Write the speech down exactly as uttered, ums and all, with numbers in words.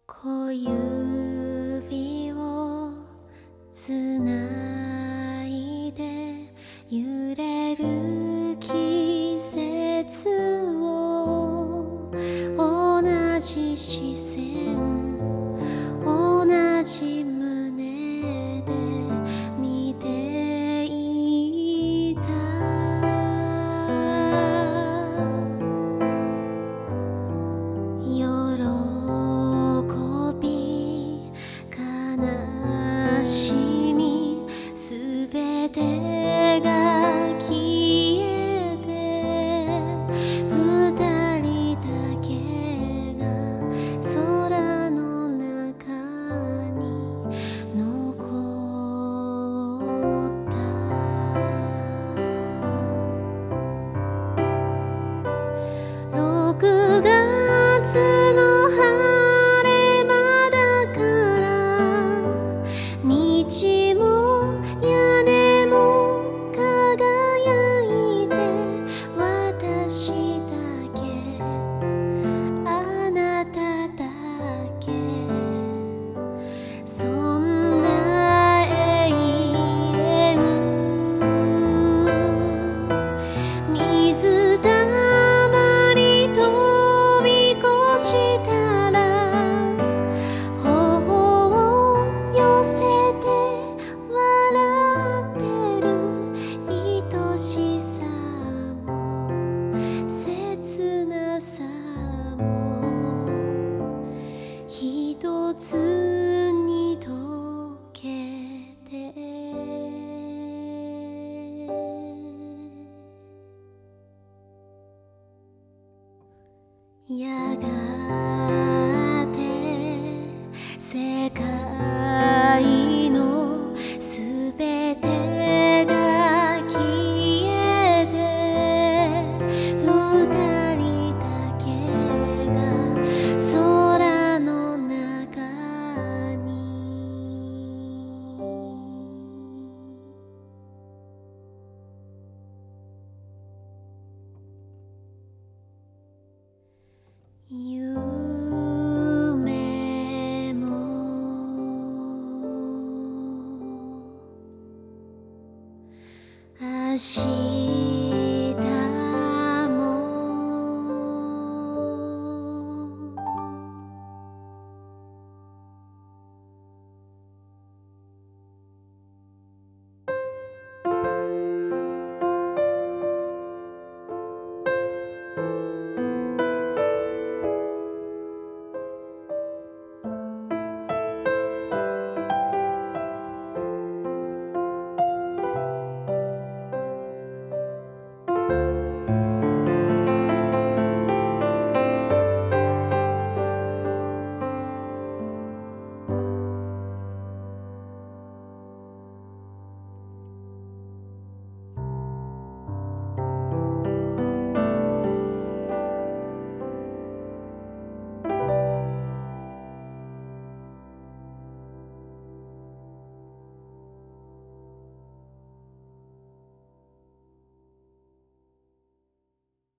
小指をつないで揺れる季節を同じ視線同じ胸で見ていた喜び悲しみすべてが消えて二人だけが空の中に残った六月の晴れ間だから道も屋根も輝いて私だけあなただけそんな永遠水たまり飛び越したら頬を寄せて笑ってる愛しさも切なさも一つに溶けてやがて世界のすべてが消えて二人だけが空の中に夢も明日